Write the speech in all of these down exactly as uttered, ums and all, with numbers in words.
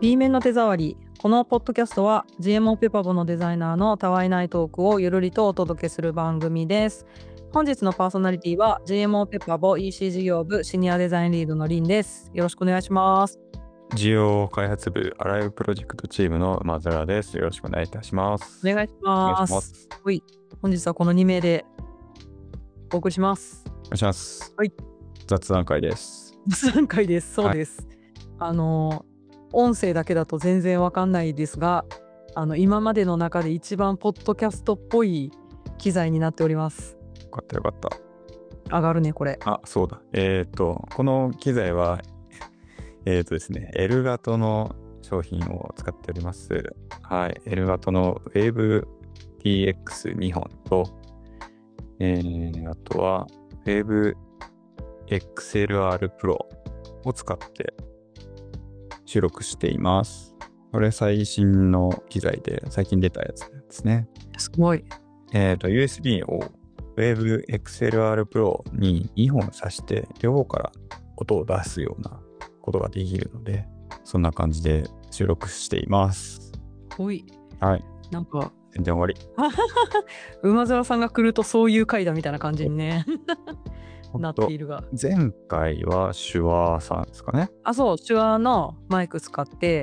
B 面の手触り。このポッドキャストは ジーエムオー ペパボのデザイナーのたわいないトークをゆるりとお届けする番組です。本日のパーソナリティは ジーエムオー ペパボ イーシー 事業部シニアデザインリードのリンです。よろしくお願いします。 事業開発部アライブプロジェクトチームのマザラです。よろしくお願いいたします。 お願いします。お願いします。はい。本日はこのに名でお送りします。 お願いします。 はい。 雑談会です。 雑談会です。そうです。はい、あの音声だけだと全然わかんないですが、あの今までの中で一番ポッドキャストっぽい機材になっております。 よかったよかった。 上がるねこれ。 あ、そうだ。えっ、ー、とこの機材はえっ、ー、とですね、エルガトの商品を使っております。はい、エルガトの Wave ティーエックスに 本と、えー、あとは Wave エックスエルアール Pro を使って収録しています。これ最新の機材で最近出たやつですね。 すごい。 えっと、ユーエスビー を Wave エックスエルアール Pro ににほん挿して両方から音を出すようなことができるので、そんな感じで収録しています。 ほい。 はい。 なんか全然終わり。 馬沢さんが来るとそういう回だみたいな感じにねなっているが、 前回は手話さんですかね。 あ、そう、手話のマイク使って、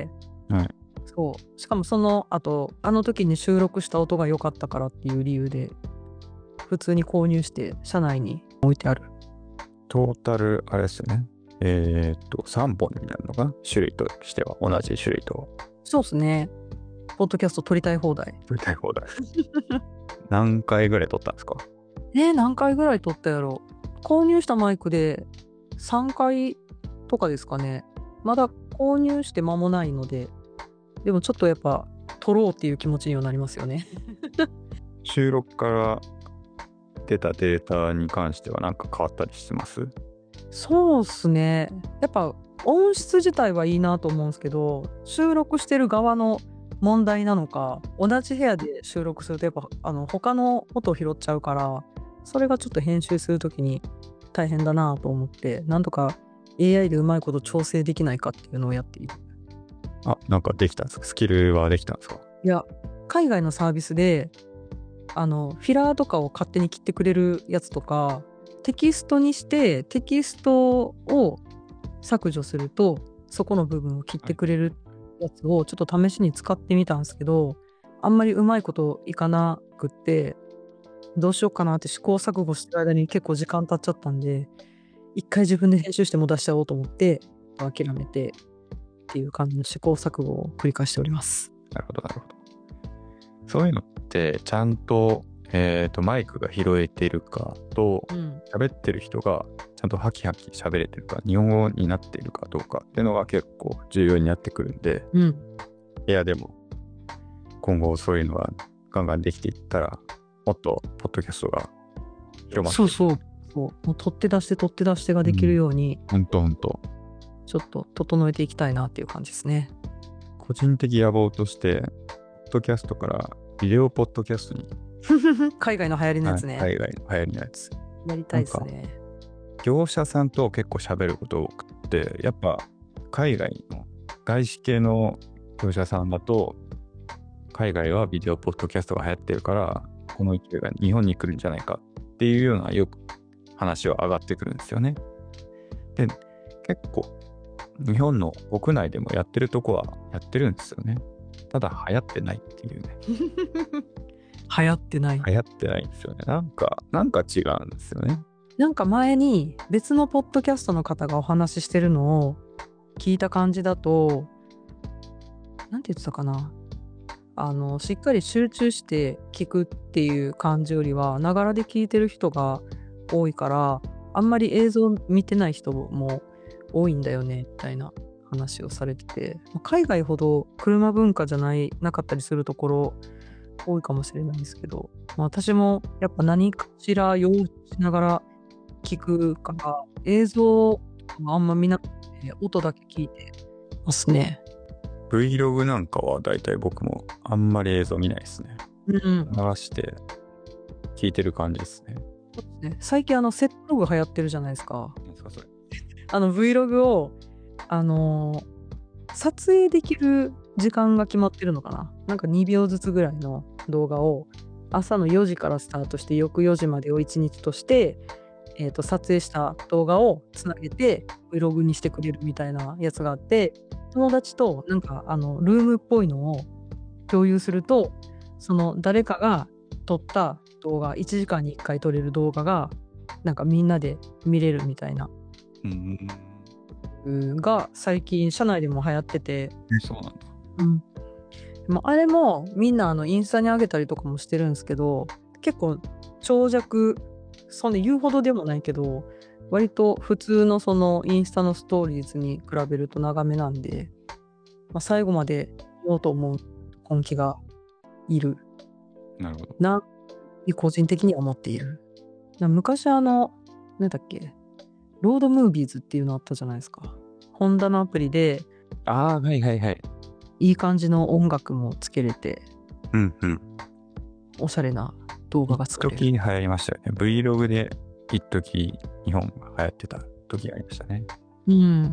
はい、 そうしかもその後あの時に収録した音が良かったからっていう理由で普通に購入して車内に置いてある。 トータルあれですよね。えー、っとさんぼんになるのかな、種類としては同じ種類と。 そうですね。ポッドキャスト撮りたい放題撮りたい放題何回ぐらい撮ったんですか？ えー、何回ぐらい撮ったやろ。購入したマイクでさんかいとかですかね。まだ購入して間もないので、でもちょっとやっぱ撮ろうっていう気持ちにはなりますよね収録から出たデータに関しては何か変わったりしてます？ そうっすね。やっぱ音質自体はいいなと思うんですけど、収録してる側の問題なのか、同じ部屋で収録するとやっぱあの他の音を拾っちゃうから、それがちょっと編集するときに大変だなと思って、なんとか エーアイ でうまいこと調整できないかっていうのをやっている。 あ、なんかできたんですか？スキルはできたんですか？ いや、海外のサービスであのフィラーとかを勝手に切ってくれるやつとか、テキストにしてテキストを削除するとそこの部分を切ってくれるやつをちょっと試しに使ってみたんですけど、あんまりうまいこといかなくって、どうしようかなって試行錯誤してる間に結構時間経っちゃったんで、一回自分で編集しても出しちゃおうと思って諦めてっていう感じの試行錯誤を繰り返しております。 なるほどなるほど。そういうのってちゃんと、えーと、マイクが拾えてるかと、うん、喋ってる人がちゃんとハキハキ喋れてるか、日本語になっているかどうかっていうのが結構重要になってくるんで、うん、いやでも今後そういうのがガンガンできていったらもっとポッドキャストが広まって、 そうそうそう、もう取って出して取って出してができるように、 ほんとほんとちょっと整えていきたいなっていう感じですね。 個人的野望としてポッドキャストからビデオポッドキャストに海外の流行りのやつね、 はい、海外の流行りのやつやりたいですね。 業者さんと結構喋ること多くて、やっぱ海外の外資系の業者さんだと海外はビデオポッドキャストが流行ってるからこの勢いが日本に来るんじゃないかっていうようなよく話は上がってくるんですよね。で、結構日本の国内でもやってるとこはやってるんですよね。ただ流行ってないっていうね流行ってない流行ってないんですよね。なんかなんか違うんですよね。 なんか前に別のポッドキャストの方がお話ししてるのを聞いた感じだと、なんて言ってたかな、あのしっかり集中して聞くっていう感じよりはながらで聞いてる人が多いから、あんまり映像見てない人も多いんだよねみたいな話をされてて、海外ほど車文化じゃないなかったりするところ多いかもしれないんですけど、まあ、私もやっぱ何かしら用意しながら聞くから映像あんま見なくて音だけ聞いてますね。 Vlog なんかはだいたい僕もあんまり映像見ないですね。うん、流して聞いてる感じですね。 そうですね。最近あのセットログ流行ってるじゃないですか。 何ですかそれ？ あの Vlog をあのー撮影できる時間が決まってるのかな。なんかにびょうずつぐらいの動画を朝のよじからスタートして翌よじまでをいちにちとして、えー、と撮影した動画をつなげて Vlog にしてくれるみたいなやつがあって、友達となんかあのルームっぽいのを共有すると、その誰かが撮った動画、いちじかんにいっかい撮れる動画がなんかみんなで見れるみたいな、 うん、 が最近社内でも流行ってて、 そうなんだ。 うん、まあ、あれもみんなあのインスタに上げたりとかもしてるんですけど、結構長尺、そんな言うほどでもないけど割と普通のそのインスタのストーリーズに比べると長めなんで、まあ、最後まで見ようと思う根気がいるなるほど。 な、個人的には思っている。な昔あの何だっけ、ロードムービーズっていうのあったじゃないですか。ホンダのアプリでああ、はいはいはい。 いい感じの音楽もつけれて、 うんうん。 おしゃれな動画が作れる。 一時流行りましたよね。Vlog で一時日本が流行ってた時がありましたね。 うん。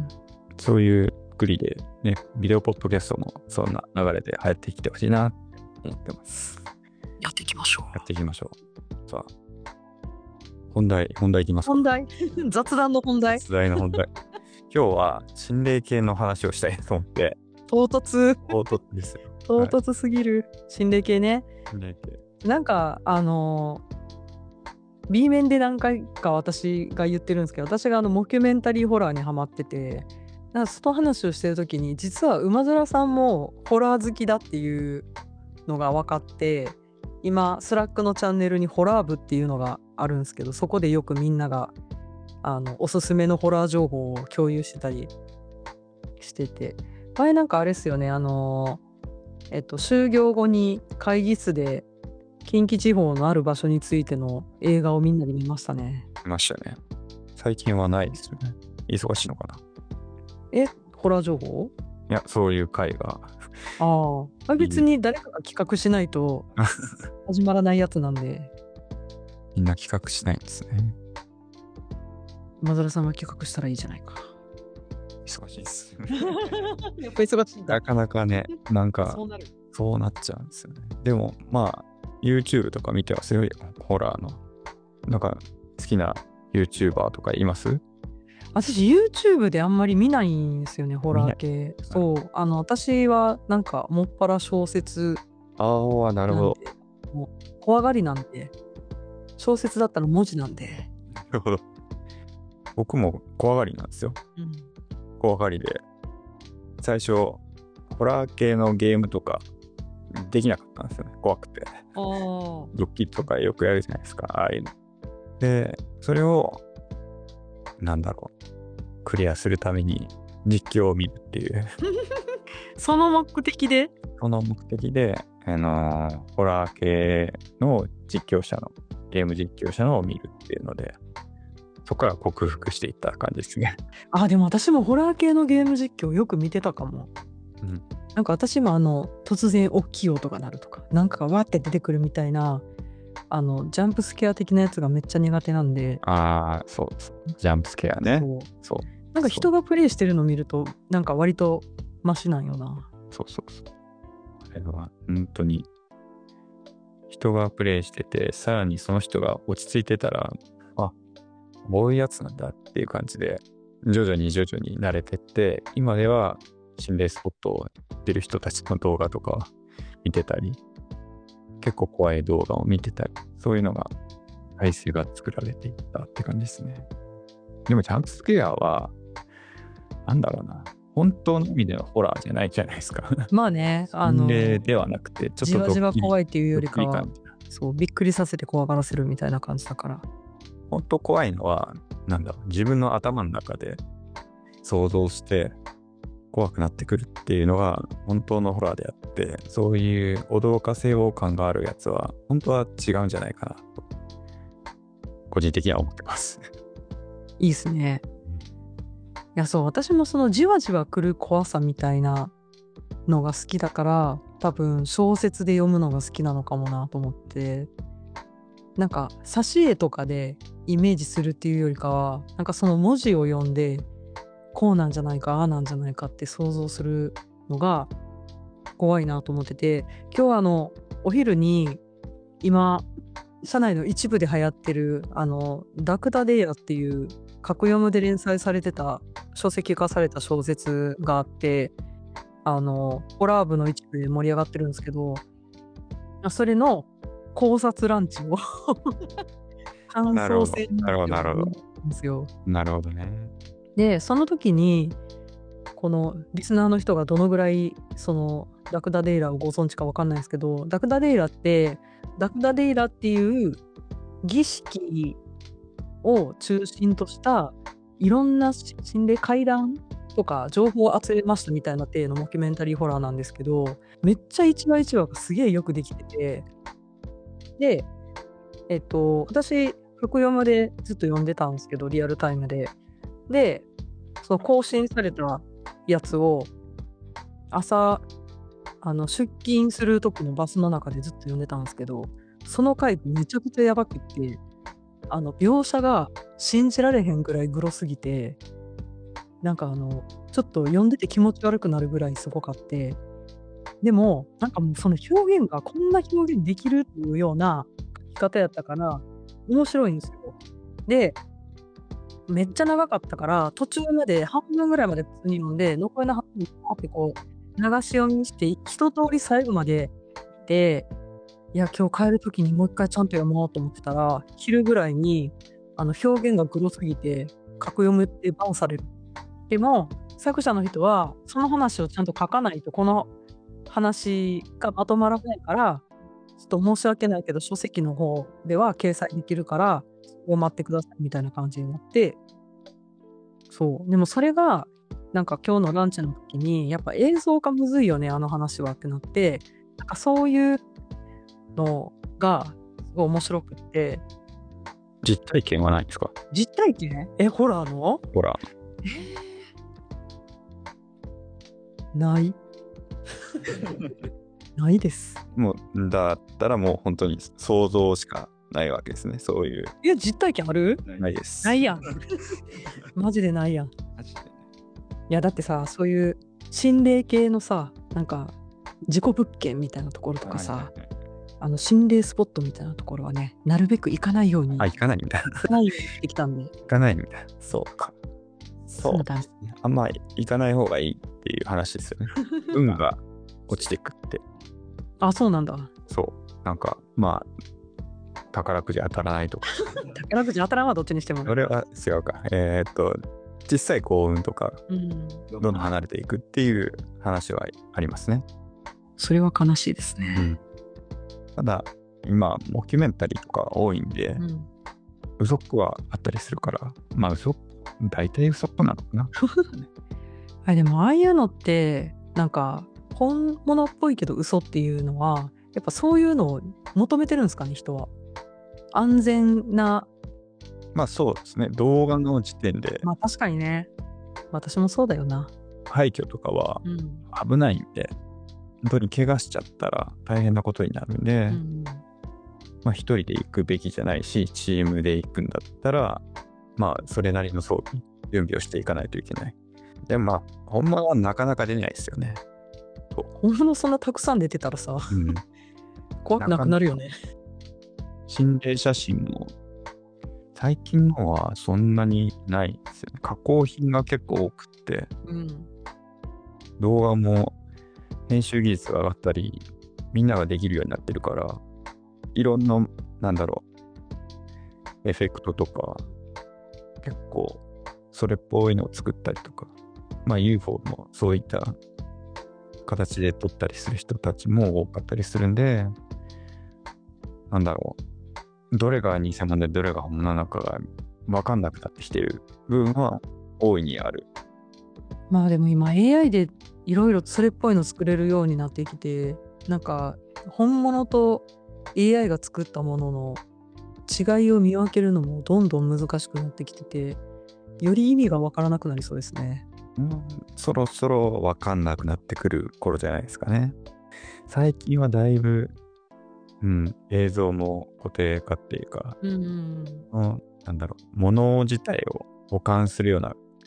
そういう作りでね、ビデオポッドキャストもそんな流れで流行ってきてほしいなって思ってます。 やっていきましょう。 やっていきましょう。さあ、本題、本題いきますか。 本題雑談の本題雑談の本題。今日は心霊系の話をしたいと思って。 唐突唐突ですよ。 唐突すぎる、はい、心霊系ね。 心霊系。なんかあのー、B 面で何回か私が言ってるんですけど、私があのモキュメンタリーホラーにハマってて、なんかその話をしてる時に実は馬面さんもホラー好きだっていうのが分かって、今スラックのチャンネルにホラー部っていうのがあるんですけど、そこでよくみんながあのおすすめのホラー情報を共有してたりしてて、前なんかあれですよね、あのえっと就業後に会議室で近畿地方のある場所についての映画をみんなで見ましたね。 見ましたね。最近はないですよね。忙しいのかな。 え、ホラー情報？ いや、そういう会が。 ああ、別に誰かが企画しないと始まらないやつなんで。 みんな企画しないんですね。 馬面さんは企画したらいいじゃないか。 忙しいっす。 やっぱ忙しいんだ。 なかなかね、なんかそうなる。 そうなっちゃうんですよね。でもまあ YouTube とか見てはすごいホラーのなんか好きな YouTuber とかいます？ 私 YouTube であんまり見ないんですよね、ホラー系。そう、あの私はなんかもっぱら小説。 ああ、なるほど。 もう怖がりなんで、小説だったら文字なんで。 なるほど。僕も怖がりなんですよ。うん、怖がりで最初ホラー系のゲームとかできなかったんですよね。怖くて。ドッキリとかよくやるじゃないですか、ああいうの。で、それをなんだろう、クリアするために実況を見るっていうその目的でその目的で、あのー、ホラー系の実況者のゲーム実況者のを見るっていうので、そこから克服していった感じですね。 あ、でも私もホラー系のゲーム実況よく見てたかも。うん、なんか私もあの突然大きい音が鳴るとか、なんかがわって出てくるみたいな、あのジャンプスケア的なやつがめっちゃ苦手なんで。 ああ、そうそう、ジャンプスケアね。そうそう。 なんか人がプレイしてるの見るとなんか割とマシなんよな。 そうそうそう。あれは本当に人がプレイしてて、さらにその人が落ち着いてたら、あ、こういうやつなんだっていう感じで徐々に徐々に慣れてって、今では心霊スポットを行ってる人たちの動画とか見てたり、結構怖い動画を見てたり、そういうのが体制が作られていったって感じですね。でもジャンプスケアはなんだろうな、本当の意味でのホラーじゃないじゃないですか。 まあね、あの心霊ではなくてちょっとじわじわ怖いっていうよりかは、そうびっくりさせて怖がらせるみたいな感じだから。 本当怖いのはなんだろう、自分の頭の中で想像して怖くなってくるっていうのが本当のホラーであって、そういう驚かせよう感があるやつは本当は違うんじゃないかなと個人的には思ってます。 いいですね。いや、そう私もそのじわじわ来る怖さみたいなのが好きだから、多分小説で読むのが好きなのかもなと思って、なんか挿絵とかでイメージするっていうよりかは、なんかその文字を読んでこうなんじゃないかああなんじゃないかって想像するのが怖いなと思ってて、今日はあのお昼に今社内の一部で流行ってるあのダクダデイラっていう格読むで連載されてた書籍化された小説があって、あのホラー部の一部で盛り上がってるんですけど、それの考察ランチを感なるほど。 想戦なるほど、なるほど。 なんですよ。 なるほどね。 で、その時にこのリスナーの人がどのぐらいそのダクダデイラをご存知かわかんないですけど、ダクダデイラってダクダデイラっていう儀式を中心としたいろんな心霊怪談とか情報を集めましたみたいな体のモキュメンタリーホラーなんですけど、めっちゃ一話一話がすげえよくできてて、で、えっと、私、格読むでずっと読んでたんですけど、リアルタイムで。で、その更新されたやつを朝、あの出勤する時のバスの中でずっと読んでたんですけど、その回めちゃくちゃやばくって、あの描写が信じられへんぐらいグロすぎて、なんかあのちょっと読んでて気持ち悪くなるぐらいすごかって、でもなんかもうその表現がこんな表現できるっていうような書き方やったから面白いんですよ。で、めっちゃ長かったから途中まで半分ぐらいまで普通に読んで、残りの半分ってこう流し読みして一通り最後まで見て、いや今日帰る時にもう一回ちゃんと読もうと思ってたら、昼ぐらいにあの表現がグロすぎて格読むってバンされる。でも作者の人はその話をちゃんと書かないとこの話がまとまらないから、ちょっと申し訳ないけど書籍の方では掲載できるからお待ってくださいみたいな感じになって、そうでもそれがなんか今日のランチの時にやっぱ映像化むずいよねあの話はってなって、なんかそういうのがすごい面白くって。 実体験はないんですか？ 実体験？え、ホラーの？ ほら。 ないないです。 もう、だったらもう本当に想像しかないわけですね。そういう。 いや、実体験ある？ ないです。 ないやん。マジでないやん。 マジでね。 いや、だってさ、そういう心霊系のさ、なんか、事故物件みたいなところとかさ、 はいはいはい、 あの心霊スポットみたいなところはね、なるべく行かないように。 あ、行かないみたいな。 行かないようにしてきたんで。 行かないみたいな。そうか。そう。あんま行かない方がいいっていう話ですよね。運が落ちてくって。 あ、そうなんだ。 そう。なんか、まあ、宝くじ当たらないとか。 宝くじ当たらんはどっちにしても。 それは違うか。えー、っと、小さい幸運とか、うん、どんどん離れていくっていう話はありますね。 それは悲しいですね。 うん、ただ、今、モキュメンタリーとか多いんで、うん、ウソップはあったりするから、まあ、ウソップ、大体ウソップなのかな。 あ、でも、ああいうのって、なんか、本物っぽいけど嘘っていうのは、やっぱそういうのを求めてるんですかね、人は。安全な。 まあそうですね。動画の時点で。 まあ確かにね。私もそうだよな。 廃墟とかは危ないんで、うん、本当に怪我しちゃったら大変なことになるんで、うん、まあ一人で行くべきじゃないし、チームで行くんだったら、まあそれなりの装備、準備をしていかないといけない。でもまあ、本物はなかなか出ないですよね。 本物そんなたくさん出てたらさ、うん、怖くなくなるよね。 心霊写真も最近のはそんなにないですよね。加工品が結構多くって、うん、動画も編集技術が上がったり、みんなができるようになってるから、いろんな、なんだろう、エフェクトとか、結構それっぽいのを作ったりとか、まあ ユーフォー もそういった形で撮ったりする人たちも多かったりするんで、なんだろう、どれが偽物でどれが本物なのかが分かんなくなってきてる部分は大いにある。 まあでも今 エーアイ でいろいろそれっぽいの作れるようになってきて、なんか本物と エーアイ が作ったものの違いを見分けるのもどんどん難しくなってきてて、より意味が分からなくなりそうですね。 うん、そろそろ分かんなくなってくる頃じゃないですかね。最近はだいぶ、うん、映像も固定化っていうか、うんうんうん、なんだろう、物自体を保管するような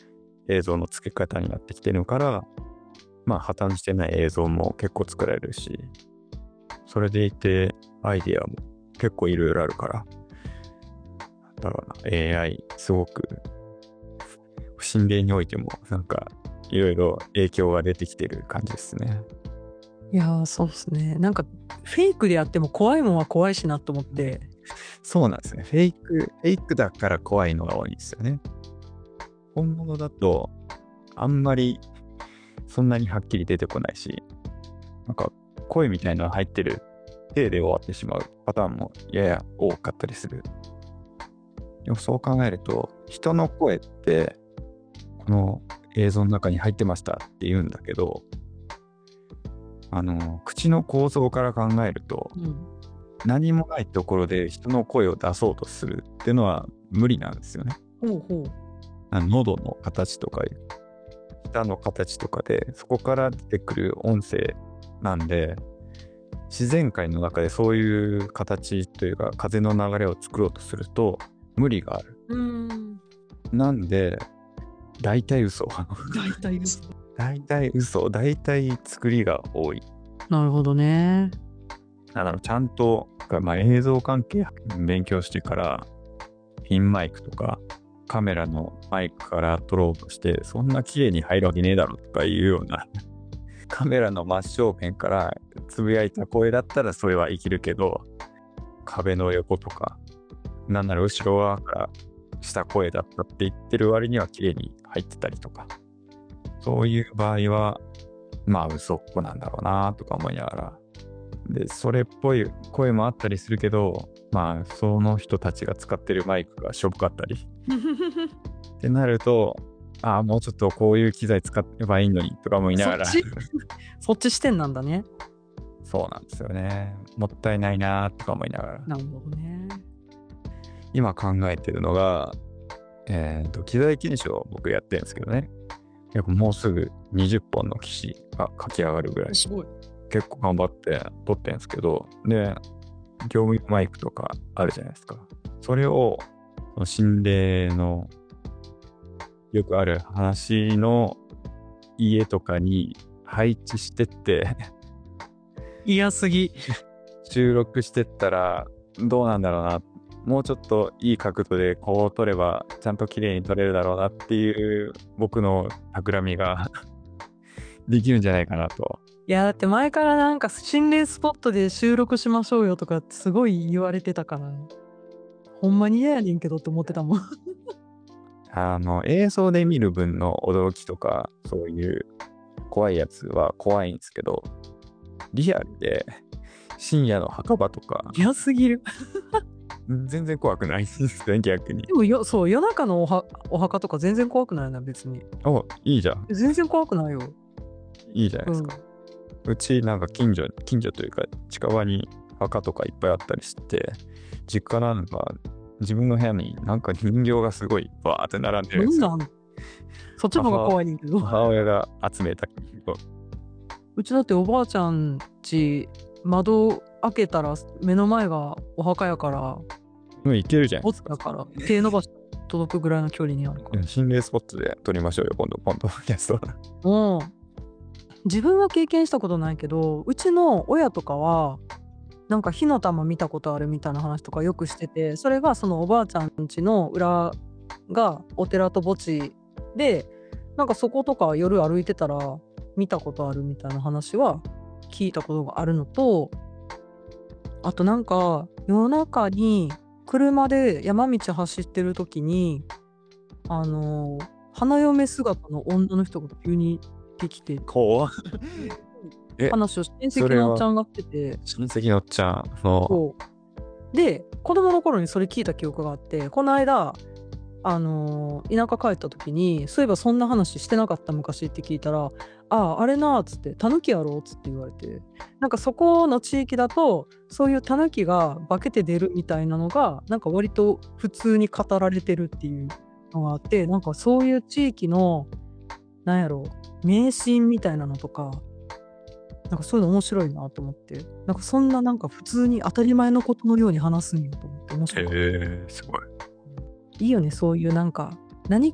映像の付け方になってきてるから、まあ破綻してない映像も結構作られるし、それでいてアイディアも結構いろいろあるから、だから エーアイ すごく心霊においてもなんかいろいろ影響が出てきてる感じですね。 いやー、そうですね。なんかフェイクでやっても怖いもんは怖いしなと思って。 そうなんですね。フェイク、フェイクだから怖いのが多いんですよね。本物だとあんまりそんなにはっきり出てこないし、なんか声みたいなのが入ってる体で終わってしまうパターンもやや多かったりする。でもそう考えると、人の声ってこの映像の中に入ってましたって言うんだけど、あの口の構造から考えると、うん、何もないところで人の声を出そうとするっていうのは無理なんですよね。 ほうほう。 喉の形とか舌の形とかでそこから出てくる音声なんで、自然界の中でそういう形というか風の流れを作ろうとすると無理がある。 うーん。 なんで大体嘘。 大体嘘。 大体嘘。大体作りが多い。 なるほどね。 だからちゃんと、まあ、映像関係勉強してからピンマイクとかカメラのマイクから撮ろうとしてそんな綺麗に入るわけねえだろとかいうようなカメラの真正面からつぶやいた声だったらそれは生きるけど、壁の横とかなんなら後ろ側からした声だったって言ってる割には綺麗に入ってたりとか、そういう場合はまあ嘘っぽなんだろうなとか思いながら、でそれっぽい声もあったりするけど、まあその人たちが使ってるマイクがしょぼかったりってなると、ああもうちょっとこういう機材使えばいいのにとか思いながらそっちそっち視点なんだね。 そうなんですよね。もったいないなとか思いながら。 なるほどね。 今考えてるのが、えっと機材検証を僕やってるんですけどね。結構もうすぐにじゅっぽんの機種が書き上がるぐらい。 すごい。 結構頑張って撮ってるんですけど、で業務マイクとかあるじゃないですか。それをその心霊のよくある話の家とかに配置してって嫌すぎ収録してったらどうなんだろうな、もうちょっといい角度でこう撮ればちゃんと綺麗に撮れるだろうなっていう僕の企みができるんじゃないかなと。 いやだって前からなんか心霊スポットで収録しましょうよとかってすごい言われてたから、ほんまに嫌やねんけどって思ってたもんあの映像で見る分の驚きとかそういう怖いやつは怖いんですけど、リアルで深夜の墓場とか嫌すぎる全然怖くないですね逆に。 でもよそう夜中のおはお墓とか全然怖くないな別に。 おいいじゃん。 全然怖くないよ。 いいじゃないですか。うん、うちなんか近所近所というか近場に墓とかいっぱいあったりして、実家なんか自分の部屋になんか人形がすごいバーって並んでるんですよ。 なんそっちの方が怖いねんけど。 母親が集めた人形。 うちだっておばあちゃん家窓開けたら目の前がお墓やから、 もう行けるじゃん。 ボツだから手伸ばし届くぐらいの距離にあるから。 心霊スポットで撮りましょうよ今度今度キャスト。 もう自分は経験したことないけど、うちの親とかはなんか火の玉見たことあるみたいな話とかよくしてて、それがそのおばあちゃん家の裏がお寺と墓地で、なんかそことか夜歩いてたら見たことあるみたいな話は聞いたことがあるのと、あとなんか夜中に車で山道走ってる時にあの花嫁姿の女の人が急にできて怖え話を親戚のおっちゃんがしてて、 親戚のおっちゃんそうで子供の頃にそれ聞いた記憶があって、この間あのー、田舎帰った時にそういえばそんな話してなかった昔って聞いたら、あああれなーっつって、タヌキやろうっつって言われて、なんかそこの地域だとそういうタヌキが化けて出るみたいなのがなんか割と普通に語られてるっていうのがあって、なんかそういう地域のなんやろう迷信みたいなのとか、なんかそういうの面白いなと思って、なんかそんななんか普通に当たり前のことのように話すんよと思って面白い。 へえ、すごい。 いいよねそういうなんか何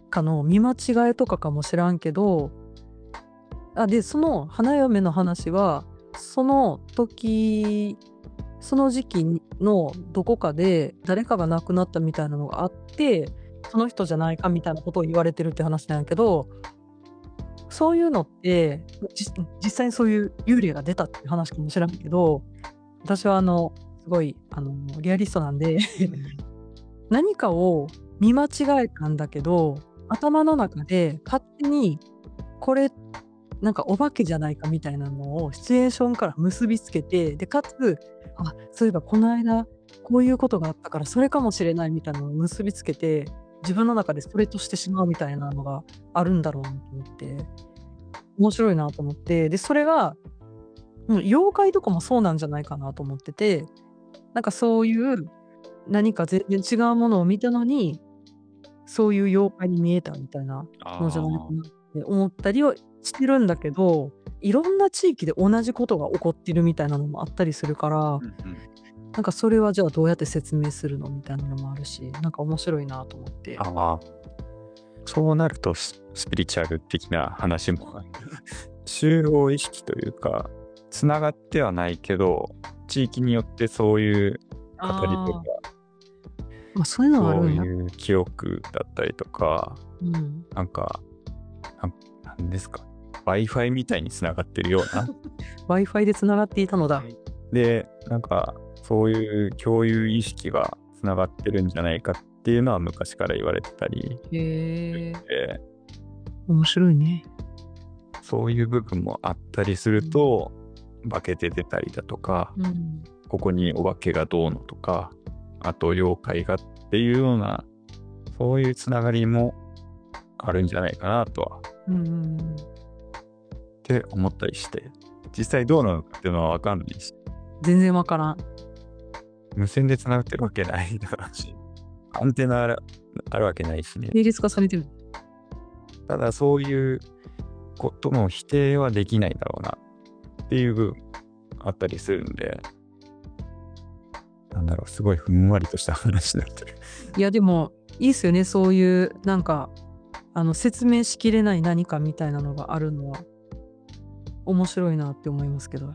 かの見間違いとかかもしらんけど、あでその花嫁の話はその時その時期のどこかで誰かが亡くなったみたいなのがあって、その人じゃないかみたいなことを言われてるって話なんやけど、そういうのって実際にそういう幽霊が出たっていう話かもしれんけど、私はあのすごいあのリアリストなんで何かを見間違えたんだけど、頭の中で勝手にこれなんかお化けじゃないかみたいなのをシチュエーションから結びつけて、でかつあそういえばこの間こういうことがあったからそれかもしれないみたいなのを結びつけて、自分の中でそれとしてしまうみたいなのがあるんだろうなと思って、面白いなと思って、でそれが、うん、妖怪とかもそうなんじゃないかなと思ってて、なんかそういう何か全然違うものを見たのにそういう妖怪に見えたみたいなのじゃないかなって思ったりはしてるんだけど、いろんな地域で同じことが起こってるみたいなのもあったりするから、 うんうん、 なんかそれはじゃあどうやって説明するのみたいなのもあるし、なんか面白いなと思って。 ああ、そうなるとスピリチュアル的な話も集合意識というかつながってはないけど地域によってそういう語りとか、 まあ、そういうのはあるんや。 そういう記憶だったりとか、 うん、 なんかななんですか Wi-Fi みたいにつながってるような Wi-Fi でつながっていたのだ。 でなんかそういう共有意識がつながってるんじゃないかっていうのは昔から言われてたり、 へえ、 え面白いね。 そういう部分もあったりすると、うん、化けて出たりだとか、うん、ここにお化けがどうのとか、あと妖怪がっていうようなそういうつながりもあるんじゃないかなとは、うん、って思ったりして、実際どうなのかっていうのは分かんないし、 全然分からん。 無線でつながってるわけないだし、アンテナある、あるわけないしね。 並列化されてる。 ただそういうことの否定はできないだろうなっていう部分あったりするんで、なんだろう、すごいふんわりとした話になってる。 いやでもいいっすよね、そういうなんかあの説明しきれない何かみたいなのがあるのは面白いなって思いますけど、うん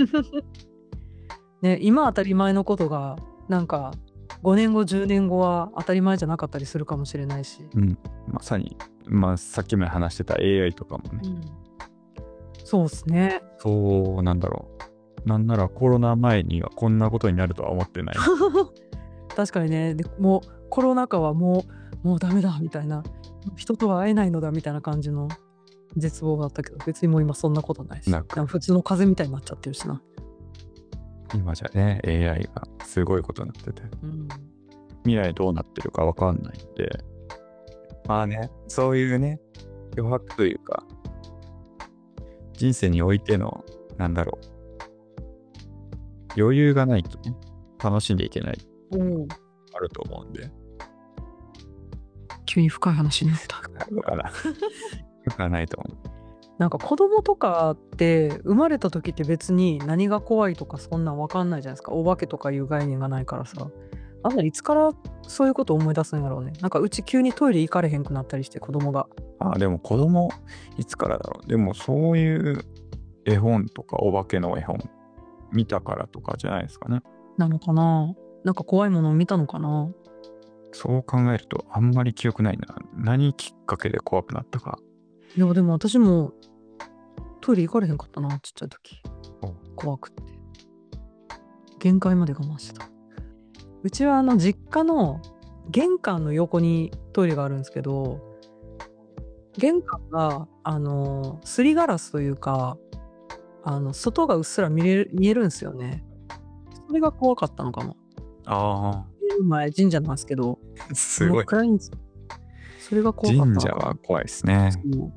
ね、今当たり前のことがなんかごねんごじゅうねんごは当たり前じゃなかったりするかもしれないし、 うん、まさに、まあ、さっきも話してた エーアイ とかもね、うん、 そうっすね。 そうなんだろう、なんならコロナ前にはこんなことになるとは思ってない確かにね。でもうコロナ禍はもうもうダメだみたいな、人とは会えないのだみたいな感じの絶望があったけど、別にもう今そんなことないし、なんか普通の風邪みたいになっちゃってるしな。 今じゃね エーアイ がすごいことになってて、うん、未来どうなってるか分かんないんで、まあね、そういうね余白というか人生においてのなんだろう、余裕がないとね楽しんでいけない、うん、あると思うんで。 急に深い話になった。 深かな深くないと思う。 なんか子供とかって生まれた時って別に何が怖いとかそんなん分かんないじゃないですか。お化けとかいう概念がないからさ、あんないつからそういうことを思い出すんやろうね。なんかうち急にトイレ行かれへんくなったりして子供が。 あ、でも子供いつからだろう。でもそういう絵本とかお化けの絵本見たからとかじゃないですかね。 なのかな。なんか怖いものを見たのかな。 そう考えるとあんまり記憶ないな。何きっかけで怖くなったか。 いやでも私もトイレ行かれへんかったな、ちっちゃい時。怖くって限界まで我慢してた。うちはあの実家の玄関の横にトイレがあるんですけど、玄関があのすりガラスというか、あの外がうっすら見れる見えるんですよね。それが怖かったのかも。 ああ。 前神社なんですけど、 すごい。 暗いんですよ。それが怖かった。 神社は怖いですね。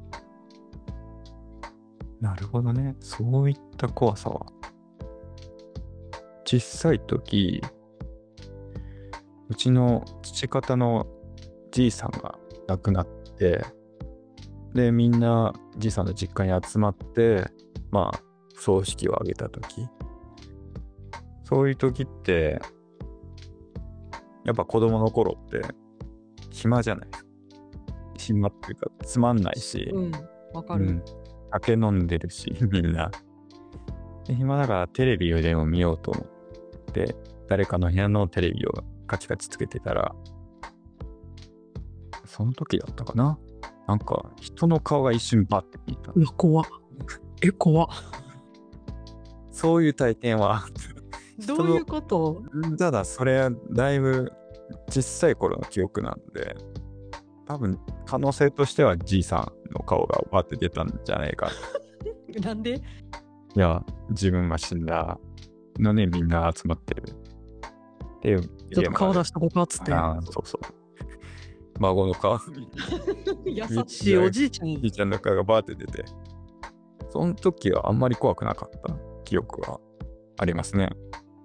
なるほどね。そういった怖さは。小さい時、うちの父方のじいさんが亡くなって、で、みんなじいさんの実家に集まって、まあ、葬式を挙げた時、そういう時って、やっぱ子供の頃って暇じゃない。 暇っていうかつまんないし、 うん、わかる。 うん、酒飲んでるしみんなで暇だからテレビをでも見ようと思って誰かの部屋のテレビをカチカチつけてたら、その時だったかな、なんか人の顔が一瞬バッて見えた。 うわ、怖っ。え、怖っ。 そういう体験はどういうこと？ ただそれはだいぶ小さい頃の記憶なんで、多分可能性としてはじいさんの顔がバッて出たんじゃないか。 なんで？ いや、自分が死んだのね、みんな集まってるっていうちょっと顔出しとこうかっつって。 ああ、そうそう。孫の顔優しいおじいちゃん。 じいちゃんの顔がバーって出て、その時はあんまり怖くなかった記憶はありますね。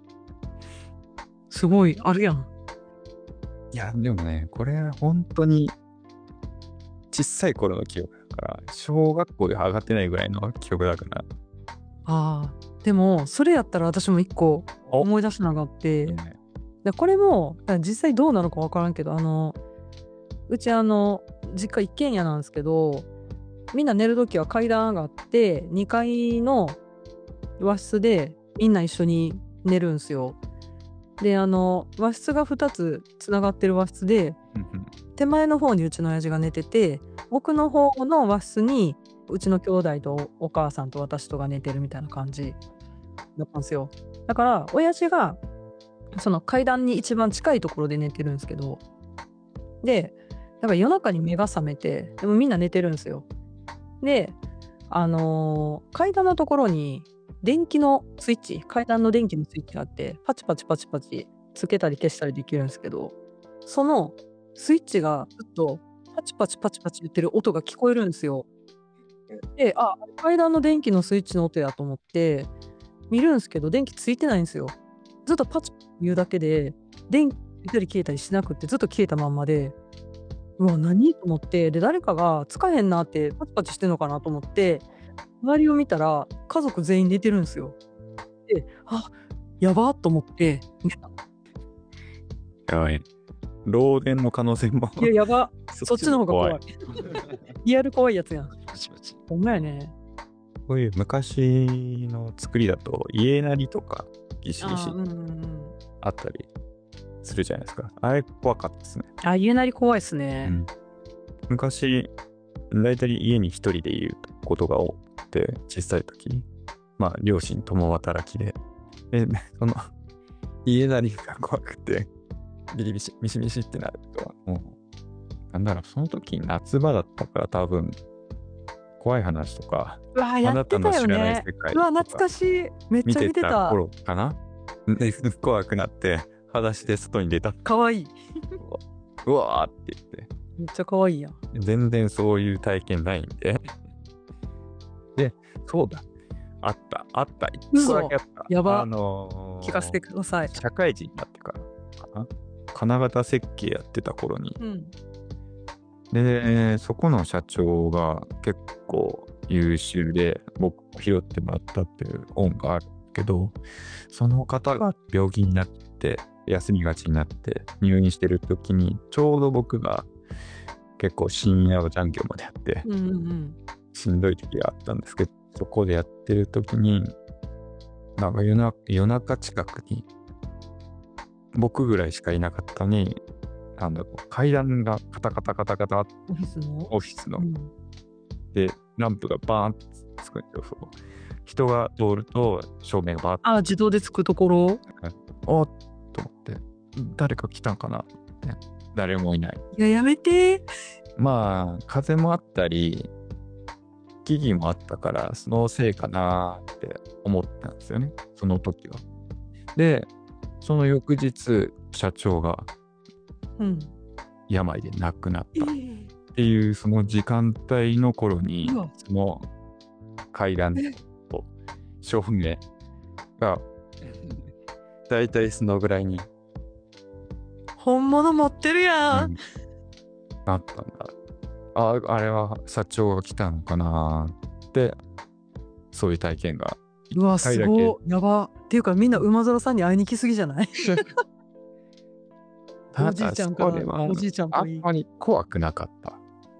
すごいあるやん。 いや、でもね、これ本当に小さい頃の記憶だから、小学校で上がってないぐらいの記憶だから。 ああ、でもそれやったら私も一個思い出すのがあって、 ね、 でこれも実際どうなのか分からんけど、あのうちあの実家一軒家なんですけど、みんな寝るときは階段上がってにかいの和室でみんな一緒に寝るんすよ。であの和室がふたつつながってる和室で、手前の方にうちの親父が寝てて、奥の方の和室にうちの兄弟とお母さんと私とが寝てるみたいな感じだったんですよ。だから親父がその階段に一番近いところで寝てるんですけど、でだから夜中に目が覚めて、でもみんな寝てるんですよ。であのー、階段のところに電気のスイッチ、階段の電気のスイッチがあって、パチパチパチパチつけたり消したりできるんですけど、そのスイッチがずっとパチパチパチパチ言ってる音が聞こえるんですよ。で、あ、階段の電気のスイッチの音やと思って見るんですけど、電気ついてないんですよ。ずっとパチパチ言うだけで、電気ついたり消えたりしなくって、ずっと消えたまんまで、うわ、何と思って、で、誰かがつかへんなってパチパチしてんのかなと思って、周りを見たら家族全員寝てるんですよ。で、あ、やばーと思って寝た。 やばい。漏電の可能性も。 いや、やば。そっちの方が怖い。リアル怖いやつやん。ほんまやね。 こういう昔の作りだと家なりとかギシギシあったりするじゃないですか。あれ怖かったですね。 あ、家なり怖いですね。 うん、昔だいたい家に一人でいることが多くて、小さい時、まあ両親共働きで、でその家なりが怖くてビリビシミシミシってなると、もうなんだろう、その時夏場だったから多分怖い話とか、 うわ、やってたよね、あなたの知らない世界とか、うわ、懐かしい。めっちゃ見てた。見てた頃かな。で、怖くなって、裸足で外に出た。 かわいい。 うわーって言って。 めっちゃかわいいやん。 全然そういう体験ないんで。で、そうだ。あった、あった。一個だけあった。 やば。 あのー、聞かせてください。 社会人になってからかな。金型設計やってた頃に。うん、で、そこの社長が結構優秀で、僕も拾ってもらったっていう恩があるけど、その方が病気になって、休みがちになって入院してる時に、ちょうど僕が結構深夜残業までやって、うんうん、しんどい時があったんですけど、そこでやってる時に、なんか夜な夜中近くに、僕ぐらいしかいなかったのに、なんだろう、階段がカタカタカタカタ、 オフィスのオフィスの、うん、でランプがバーンってつくんですよ。人が通ると照明がバーッて、 あ、自動でつくところ、 おっと思って誰か来たんかなって、誰もいない。 いや、やめて。 まあ風もあったり木々もあったからそのせいかなって思ったんですよね、その時は。でその翌日社長がうん、病で亡くなったっていう、その時間帯の頃に、その階段と照明がだいたいそのぐらいに本物持ってるやん、うん、 なったんだ。あ、あれは社長が来たのかなって、そういう体験が。 うわ、すごい、やば。っていうかみんな馬空さんに会いに来すぎじゃないおじいちゃんからおじいちゃんといい。 あんまり怖くなかった。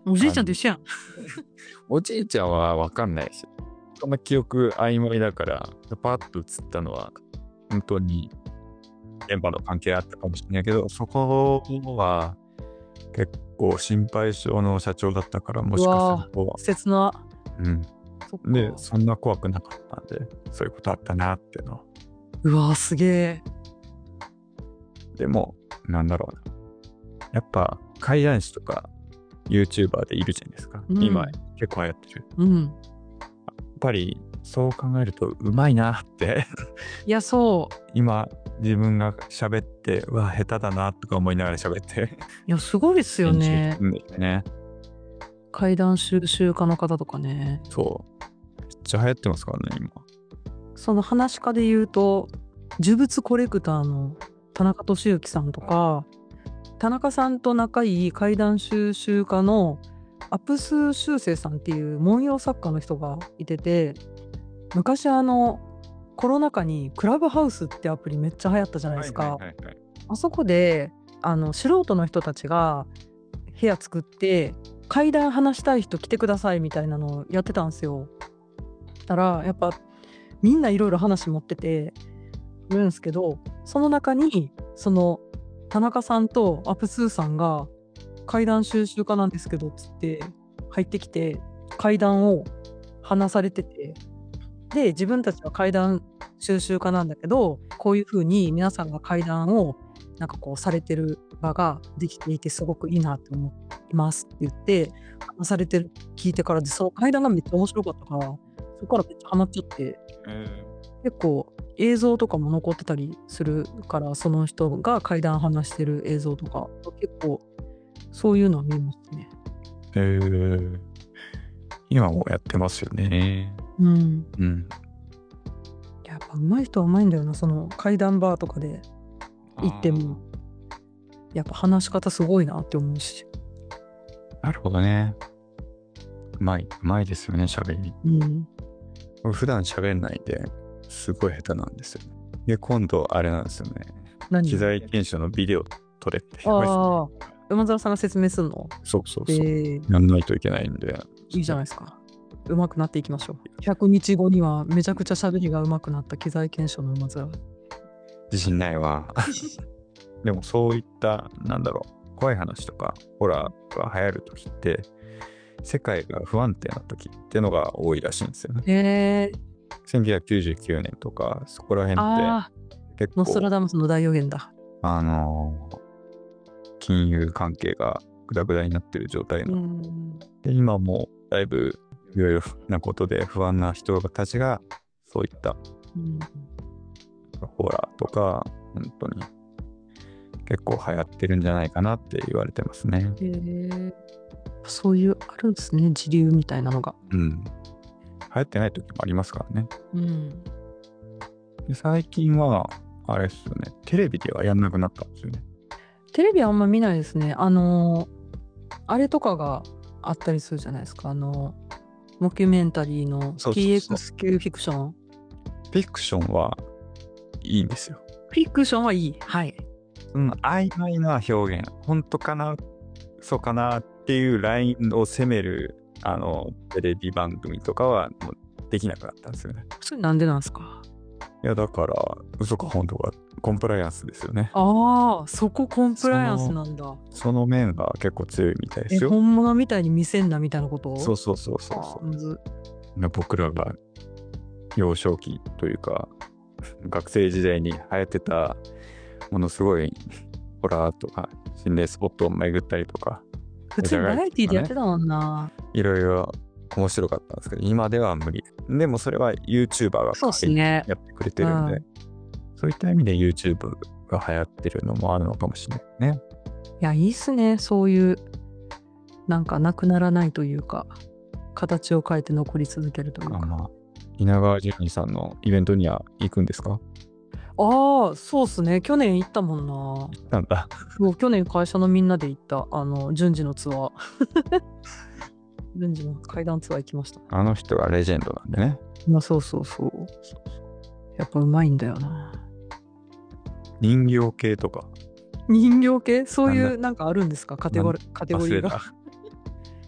おじいちゃんと一緒やん。 おじいちゃんは分かんないし、そんな記憶曖昧だから、パッと映ったのは、本当に現場の関係あったかもしれないけど、そこは結構心配性の社長だったから、もしかすると、 切な。 うん。で、そんな怖くなかったんで、そういうことあったなっていうの。 うわー、すげえ。 でも、なんだろうな。やっぱ、怪談師とか、YouTuber でいるじゃないですか。うん、今、結構流行ってる。 うん。 やっぱり、そう考えると、うまいなって。 いや、そう。 今、自分が喋って、うわ、下手だなとか思いながら喋って。 いや、すごいですよね。 ね。 怪談収集家の方とかね。 そう。めっちゃ流行ってますからね、今。 その話し家で言うと、呪物コレクターの田中俊之さんとか、田中さんと仲いい怪談収集家のアプス修正さんっていう文様作家の人がいてて、昔あのコロナ禍にクラブハウスってアプリめっちゃ流行ったじゃないですか。はいはいはいはい、あそこであの素人の人たちが部屋作って怪談話したい人来てくださいみたいなのをやってたんですよ。たらやっぱみんないろいろ話持ってているんですけど、その中にその田中さんとアプスーさんが怪談収集家なんですけどっつって入ってきて怪談を話されてて、で自分たちは怪談収集家なんだけど、こういう風に皆さんが怪談をなんかこうされてる場ができていてすごくいいなって思いますって言って話されてる聞いてからで、その怪談がめっちゃ面白かったから、そこからめっちゃハマっちゃって、えー、結構映像とかも残ってたりするから、その人が怪談話してる映像とか結構そういうのは見ますね。 へえー、今もやってますよね。 うんうん。 やっぱ上手い人は上手いんだよな。その怪談バーとかで行ってもやっぱ話し方すごいなって思うし。 なるほどね。うまい、うまいですよね、喋り。 うん。 俺普段喋んないですごい下手なんですよ。で、今度あれなんですよね。何？機材検証のビデオ撮れって言われて。 ああ、馬沢さんが説明するの？ そうそうそう。えー、やんないといけないんで。 いいじゃないですか。上手くなっていきましょう。ひゃくにちごにはめちゃくちゃ喋りが上手くなった機材検証の馬沢。 自信ないわ。でもそういった、なんだろう、怖い話とかホラーが流行るときって、世界が不安定なときってのが多いらしいんですよね。 へー。 せんきゅうひゃくきゅうじゅうきゅうねんとか、そこら辺って結構、 ノストラダムスの大予言だ。 あのー、金融関係がグダグダになってる状態なので、今もだいぶいろいろなことで不安な人たちがそういった、うん、ホラーとか本当に結構流行ってるんじゃないかなって言われてますね。 へー、そういうあるんですね、時流みたいなのが。 うん。流行ってない時もありますからね。 うん。 で最近はあれですよね、テレビではやんなくなったんですよね。 テレビはあんま見ないですね。あのあれとかがあったりするじゃないですか。あのモキュメンタリーの ティーエックスキュー フィクション。 フィクションはいいんですよ。 フィクションはいい。はい。 その曖昧な表現、本当かな、そうかなっていうラインを攻めるあのテレビ番組とかはもうできなくなったんですよね。 それなんでなんですか？ いやだから嘘か本当かコンプライアンスですよね。 ああ、そこコンプライアンスなんだ。 そ, その面が結構強いみたいですよ。 え、本物みたいに見せんなみたいなこと？ そうそうそうそうそう。むず僕らが幼少期というか学生時代に流行ってたものすごいホラーとか心霊スポットを巡ったりとか、 普通にバラエティーでやってたもんな。 いろいろ面白かったんですけど、今では無理。でもそれは YouTuber がやってくれてるんで、そう、ね、うん、そういった意味で YouTube が流行ってるのもあるのかもしれないね。 いや、いいっすね。そういうなんかなくならないというか、形を変えて残り続けるというか。 あ、まあ、稲川淳二さんのイベントには行くんですか？ ああ、そうっすね。去年行ったもんな。行ったんだ。 もう去年会社のみんなで行った、あの、順次のツアー。順次の階段ツアー行きました。 あの人はレジェンドなんでね。 まあ、そうそうそう。やっぱうまいんだよな。 人形系とか。 人形系？そういうなんかあるんですか？カテゴリー、カテゴリーが。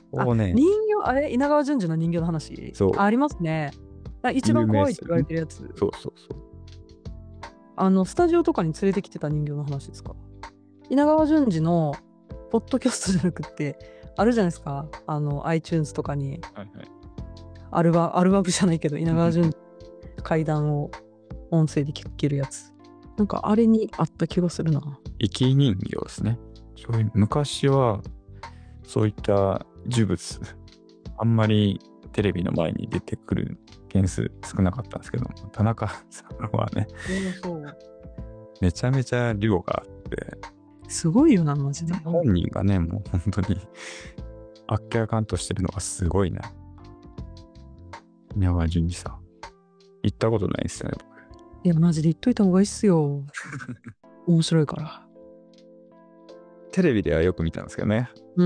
あ、 をね、 人形、あれ稲川淳二の人形の話そうあありますね。あ一番怖いって言われてるやつ。 そうそうそう。 あの、スタジオとかに連れてきてた人形の話ですか？稲川淳二のポッドキャストじゃなくってあるじゃないですか。あの iTunes とかにはいはい。 アルバアルバムじゃないけど稲川淳二怪談を音声で聞けるやつ。なんかあれにあった気がするな。 生き人形ですね。そういう昔はそういった呪物あんまりテレビの前に出てくる件数少なかったんですけど、田中さんはね、 そうめちゃめちゃ量があって、 すごいよなマジで。 本人がね、もう本当にあっけらかんとしてるのがすごいな。稲川淳二さん。行ったことないですよね、僕。 いやマジで言っといた方がいいっすよ。面白いから。 テレビではよく見たんですけどね。 うん。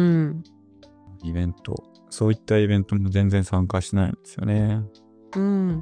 イベント。そういったイベントも全然参加しないんですよね。 うん。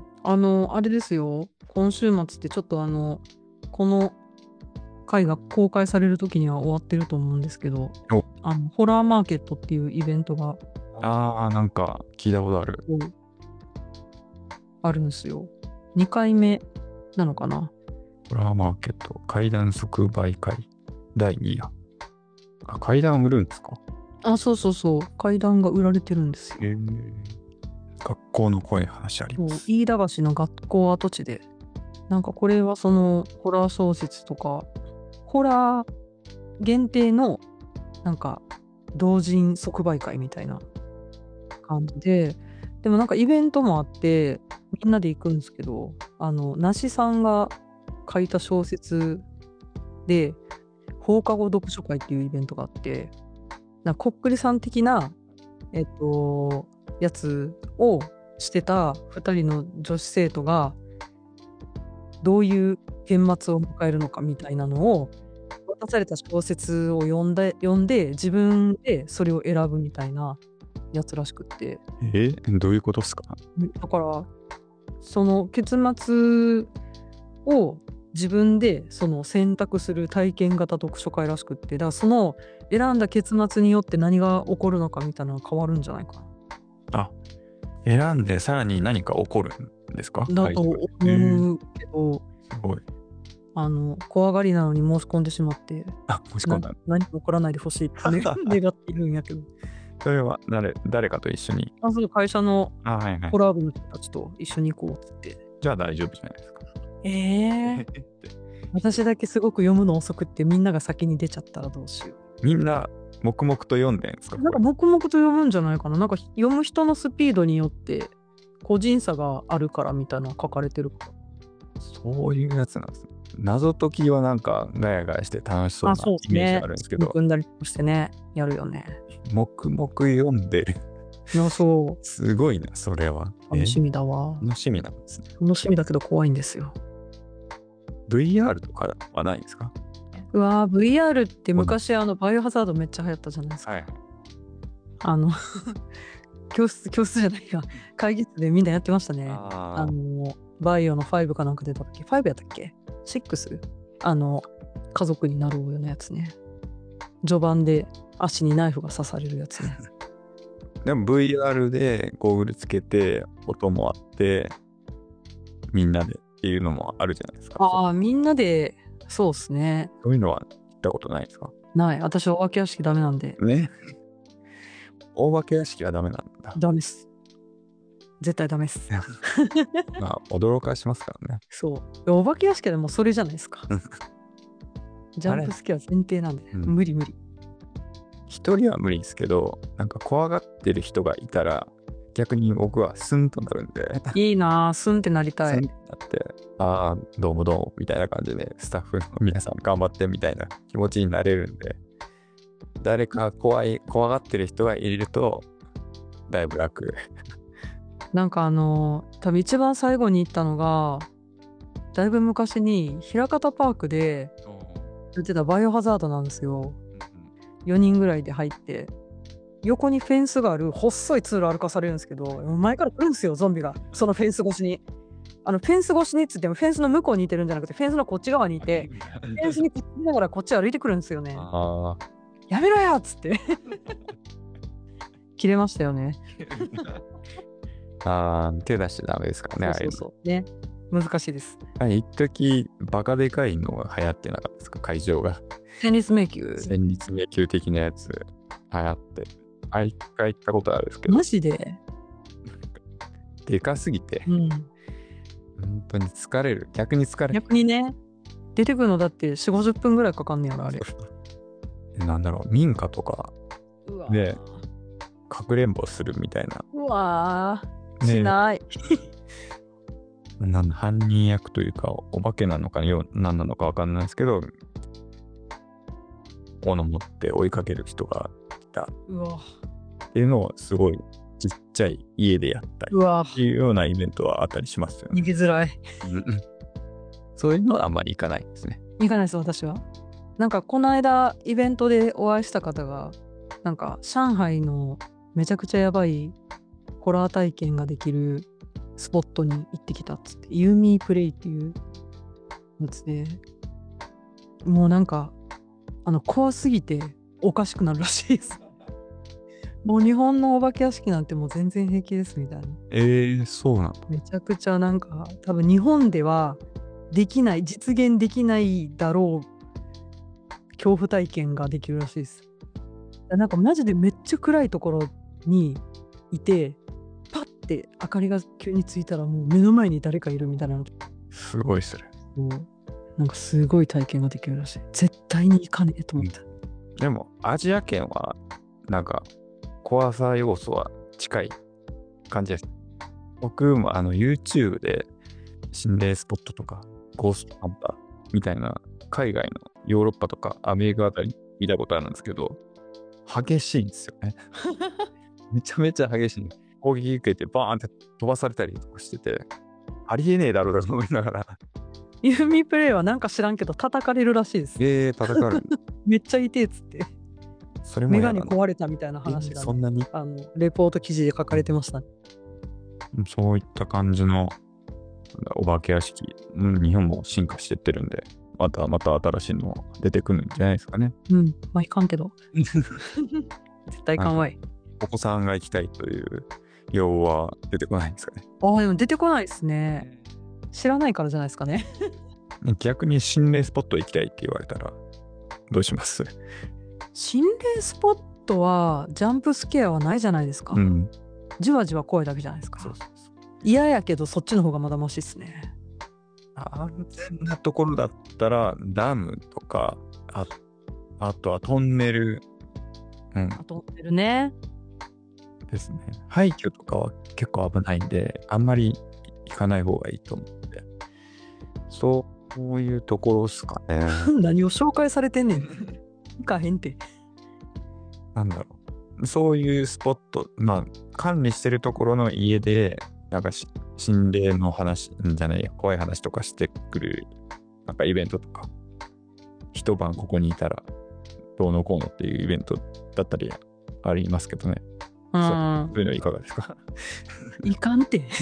あの、あれですよ。今週末ってちょっとあの、この回が公開される時には終わってると思うんですけど、 おあのホラーマーケットっていうイベントがあー、なんか聞いたことある。 あるんですよ。にかいめなのかな。 ホラーマーケット、階段即売会だいに夜。あ、階段売るんですか？ あ、そうそうそう。階段が売られてるんですよ。 へえ。学校の声話ありそうます。 飯田橋の学校跡地で。なんかこれはそのホラー小説とか、ホラー限定のなんか同人即売会みたいな感じで、でもなんかイベントもあってみんなで行くんですけど、あの梨さんが書いた小説で放課後読書会っていうイベントがあって、なんかこっくりさん的なえっとやつをしてたふたりの女子生徒がどういう顛末を迎えるのかみたいなのを渡された小説を読んで読んで自分でそれを選ぶみたいなやつらしくって、 えどういうことですか？ だからその結末を自分でその選択する体験型読書会らしくって、だからその選んだ結末によって何が起こるのかみたいなのが変わるんじゃないかあ、選んでさらに何か起こるんですか？ なだと思うけど、 すごい。 あの怖がりなのに申し込んでしまって、 あ、申し込んだ。 な何も起こらないでほしいって、ね、願っているんやけど。 それは誰誰かと一緒に。 あ、そう会社のあ、はいはいコ。ラボの人たちと一緒に行こうって言って。 じゃあ大丈夫じゃないですか。 ええー、私だけすごく読むの遅くってみんなが先に出ちゃったらどうしよう。みんな黙々と読んでんですか？ なんか黙々と読むんじゃないかな。なんか読む人のスピードによって個人差があるからみたいなの書かれてるから。 そういうやつなんですね。謎解きはなんかガヤガヤして楽しそうなイメージあるんですけど、 組んだりしてね、やるよね。 黙々読んでる。 いや、そう。 すごいな、それは。 楽しみだわ。 楽しみなんですね。 楽しみだけど怖いんですよ。 ブイアール とかはないんですか？ うわー ブイアール って昔あのバイオハザードめっちゃ流行ったじゃないですか。 はい。 あの教室教室じゃないや会議室でみんなやってましたね。 ああのバイオのファイブかなんか出た時、ファイブやったっけ ?シックス? あの家族になろうよのやつね。序盤で足にナイフが刺されるやつね。 でも ブイアール でゴーグルつけて音もあってみんなでっていうのもあるじゃないですか。 ああ、みんなで、そうっすね。 そういうのは行ったことないですか？ ない。私お化け屋敷ダメなんで。 ね。お化け屋敷はダメなんだ。 ダメっす。絶対ダメっす。 まあ驚かしますからね。 そう。お化け屋敷でもそれじゃないですか。ジャンプスケア前提なんで、 うん、 無理無理。 一人は無理ですけど、なんか怖がってる人がいたら逆に僕はスンとなるんで。 いいなぁ、スンってなりたい。 スンってなって、ああ、どうもどうもみたいな感じでスタッフの皆さん頑張ってみたいな気持ちになれるんで、誰か怖い、怖がってる人がいるとだいぶ楽。 なんかあのー、多分一番最後に行ったのが、だいぶ昔に枚方パークでやってたバイオハザードなんですよ。よにんぐらいで入って、横にフェンスがある細い通路歩かされるんですけど、前から来るんですよ、ゾンビが。そのフェンス越しに。あのフェンス越しにっつってもフェンスの向こうにいてるんじゃなくて、フェンスのこっち側にいて、フェンスにくっつきながらこっち歩いてくるんですよね。 あやめろよっつって。 切れましたよね。 あー手出しちゃダメですからね。 そうそうそう。ね。難しいです。 ああいうの一時バカでかいのが流行ってなかったですか、会場が。 戦慄迷宮。 戦慄迷宮的なやつ流行って。あ、一回行ったことあるんですけど、 マジで。 でかすぎて、 うん。 本当に疲れる。逆に疲れる。 逆にね、出てくるのだってよんじゅう、ごじゅっぷんぐらいかかんねやろ、あれ。 なんだろう、民家とかうわでかくれんぼするみたいな。 うわー、 ねしない。 なんだ犯人役というか、お化けなのかよ、何なのかわかんないですけど、斧持って追いかける人がいたうわっていうのをすごいちっちゃい家でやったりうわっていうようなイベントはあったりしますよ逃ね。 げづらい。 うんうんそういうのはあんまり行かないですね。 行かないです、私は。なんか、この間、イベントでお会いした方が、なんか、上海のめちゃくちゃやばいホラー体験ができるスポットに行ってきたっつって、ユーミープレイっていうやつで、もうなんか、あの、怖すぎておかしくなるらしいです。もう日本のお化け屋敷なんてもう全然平気ですみたいな。 えー、そうなんだ。 めちゃくちゃなんか、多分日本ではできない、実現できないだろう恐怖体験ができるらしいです。なんかマジでめっちゃ暗いところにいて、パッて明かりが急についたらもう目の前に誰かいるみたいなの。 すごいそれ。 もうなんかすごい体験ができるらしい。絶対に行かねえと思った。 でも、アジア圏は、なんか、怖さ要素は近い感じです。僕もあの YouTube で心霊スポットとか、ゴーストハンターみたいな海外のヨーロッパとかアメリカあたり見たことあるんですけど、激しいんですよね。めちゃめちゃ激しい。攻撃受けてバーンって飛ばされたりとかしてて、ありえねえだろうと思いながら。 ユーミープレイはなんか知らんけど叩かれるらしいです。 えー、叩かれる。 めっちゃ痛えっつって。 それもメ嫌なんだ。 ガネ壊れたみたいな話えーが、 そんなにあのレポート記事で書かれてました。 そういった感じのお化け屋敷、うん、日本も進化してってるんで、またまた新しいの出てくるんじゃないですかね。 うん、まあいかんけど。絶対いかんわい。 お子さんが行きたいという要望は出てこないんですかね。 ああ、でも出てこないですね。知らないからじゃないですかね。 逆に心霊スポット行きたいって言われたらどうします？ 心霊スポットはジャンプスケアはないじゃないですか。 うん。 じわじわ怖いだけじゃないですか。 そうそうそう。 嫌やけどそっちの方がまだマシっすね。 安全なところだったらダムとか、あ、あとはトンネル、うん、 あとってるね。 ですね。廃墟とかは結構危ないんで、あんまり行かない方がいいと思うんで。そういうところですかね。 何を紹介されてんねん。行かへんて。 なんだろう。そういうスポット、まあ、管理してるところの家で、なんかし心霊の話、んじゃないや、怖い話とかしてくる、なんかイベントとか、一晩ここにいたら、どうのこうのっていうイベントだったりありますけどね。 うん。 そういうのいかがですか？ いかんて。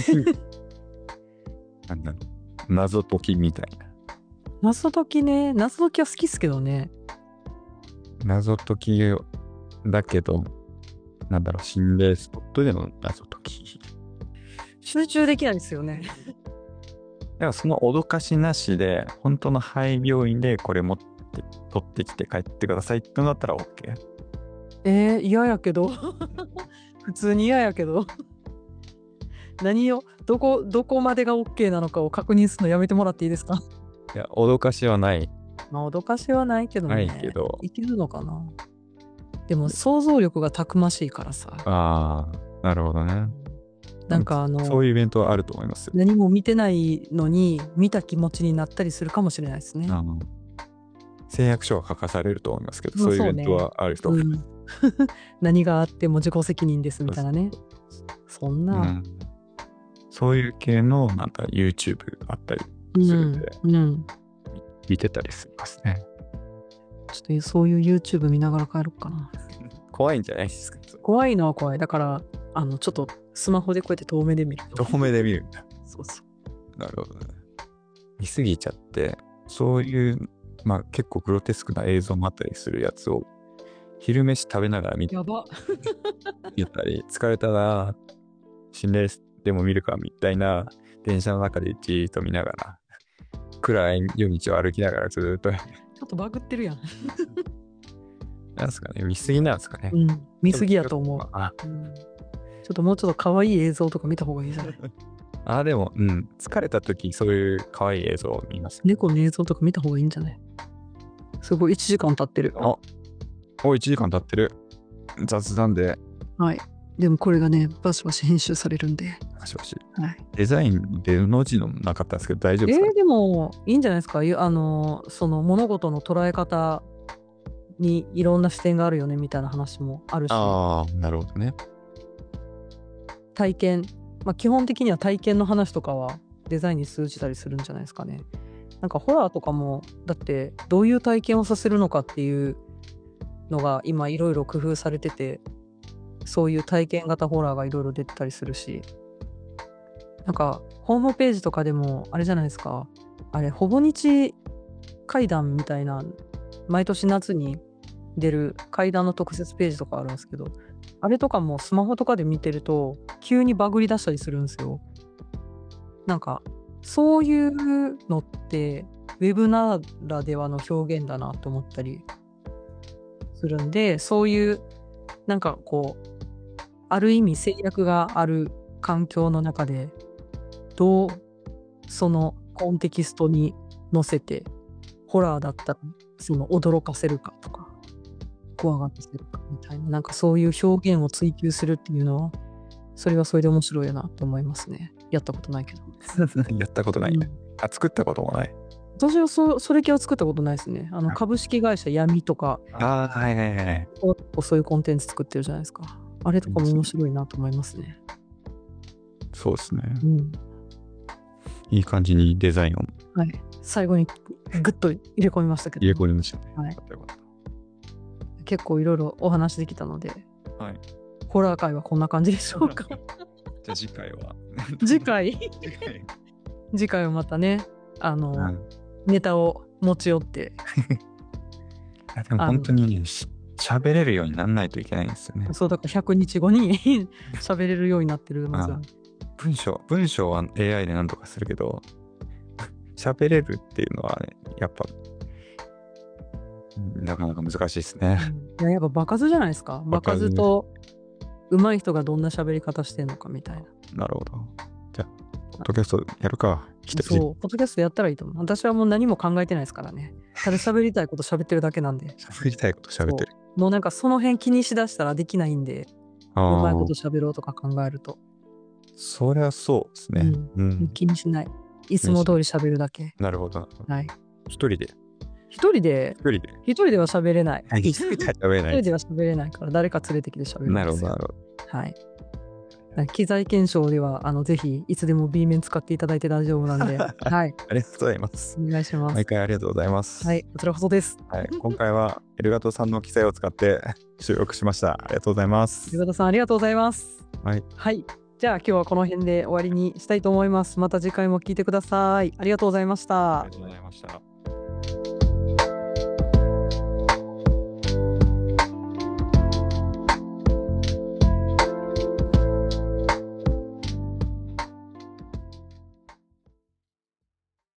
なんだろう。謎解きみたいな。 謎解きね。謎解きは好きっすけどね。 謎解きだけど、なんだろう、心霊スポットでの謎解き。 集中できないですよね。 だからその脅かしなしで、本当の廃病院でこれ持って取ってきて帰ってくださいってのだったら OK。 えー、嫌やけど。普通に嫌やけど。何を、どこ、どこまでが OK なのかを確認するのやめてもらっていいですか？ いや、脅かしはない。 まあ、脅かしはないけどね。 ないけどいけるのかな。でも、想像力がたくましいからさ。 ああ、なるほどね。 なんかあの、 そういうイベントはあると思いますよ。 何も見てないのに、見た気持ちになったりするかもしれないですね。 あの誓約書は書かされると思いますけど、 そうそういうイベントはあると思います。 うん、何があっても自己責任ですみたいなね。そんな。 うん、そういう系のなんか YouTube あったりするんで、 うんうん、 見てたりしますね。 ちょっとそういう YouTube 見ながら帰ろうかな。 怖いんじゃないですか？ 怖いのは怖い。だから、あの、ちょっとスマホでこうやって遠目で見ると。 遠目で見るんだ。 そうそう。 なるほどね。見すぎちゃって、そういう、まあ結構グロテスクな映像もあったりするやつを昼飯食べながら見やば。 見たり、疲れたら心霊でも見るかみたいな、電車の中でじーっと見ながら、暗い夜道を歩きながらずーっと、 ちょっとバグってるやん。 なんですかね、見すぎなんですかね。 うん、見すぎやと思う。 あ、 うんちょっともうちょっと可愛い映像とか見た方がいいじゃない。 あでも、うん、疲れた時、そういう可愛い映像を見ます。 猫の映像とか見た方がいいんじゃないすごいいちじかん経ってる。 あ、お、いちじかん経ってる。雑談で、 はい。でもこれがね、バシバシ編集されるんで。 もしもし。 はい。 デザインでの字のなかったんですけど、大丈夫ですか、 えー、でもいいんじゃないですか。あの、その物事の捉え方にいろんな視点があるよねみたいな話もあるし。 ああ、なるほどね。 体験、まあ、基本的には体験の話とかはデザインに通じたりするんじゃないですかね。なんかホラーとかもだってどういう体験をさせるのかっていうのが今いろいろ工夫されてて、そういう体験型ホラーがいろいろ出てたりするし、なんかホームページとかでもあれじゃないですか、あれほぼ日怪談みたいな毎年夏に出る怪談の特設ページとかあるんですけど、あれとかもスマホとかで見てると急にバグり出したりするんですよ。なんかそういうのってウェブならではの表現だなと思ったりするんで、そういうなんかこうある意味制約がある環境の中でどうそのコンテキストに載せてホラーだったらその驚かせるかとか怖がってせるかみたいな、なんかそういう表現を追求するっていうのはそれはそれで面白いなと思いますね。やったことないけど。 やったことない、 うんねあ、作ったこともない。 私はそそれ系は作ったことないですね。あの株式会社闇とかああ、はいはいはい。 そういうコンテンツ作ってるじゃないですか。あれとかも面白いなと思いますね。 そうですね。 うん、 いい感じにデザインをはい。最後にグッと入れ込みましたけど。 入れ込みましたね。 はいよかったよかっ結構いろいろお話できたので、 た。はい。 ホラー界はこんな感じでしょうか。 じゃあ次回は。 次回次回。 次回はまたね、あの、 うんネタを持ち寄って。 あでも本当にし喋れるようにならないといけないんですよね。 そうだからひゃくにちごに喋れるようになってるまずは。 文章、文章は エーアイ で何とかするけど、喋れるっていうのはね、やっぱ、なかなか難しいですね。 いややっぱ場数じゃないですか。場数と上手い人がどんな喋り方してんのかみたいな。 なるほど。じゃあ、ポッドキャストやるか。 そう、ポッドキャストやったらいいと思う。私はもう何も考えてないですからね。ただ喋りたいこと喋ってるだけなんで。 喋りたいこと喋ってる。 もうなんかその辺気にしだしたらできないんで、うまいこと喋ろうとか考えると。 そりゃそうですね。 うんうん、 気にしない。いつも通り喋るだけ。 なるほど。 はい。 一人で。 一人で、 一人で。 一人では喋れない。 一人では喋れない。 一人では喋れないから誰か連れてきて喋るんですよ。 なるほど、なるほど。 はい。機材検証ではあのぜひいつでも B 面使っていただいて大丈夫なんで、はい。 ありがとうございます。 お願いします。 毎回ありがとうございます。 はい、こちらこそです。 はい、今回はエルガトさんの機材を使って収録しました。ありがとうございます。 エルガトさんありがとうございます。 はい。 はい。じゃあ今日はこの辺で終わりにしたいと思います。また次回も聞いてください。ありがとうございました。 ありがとうございました。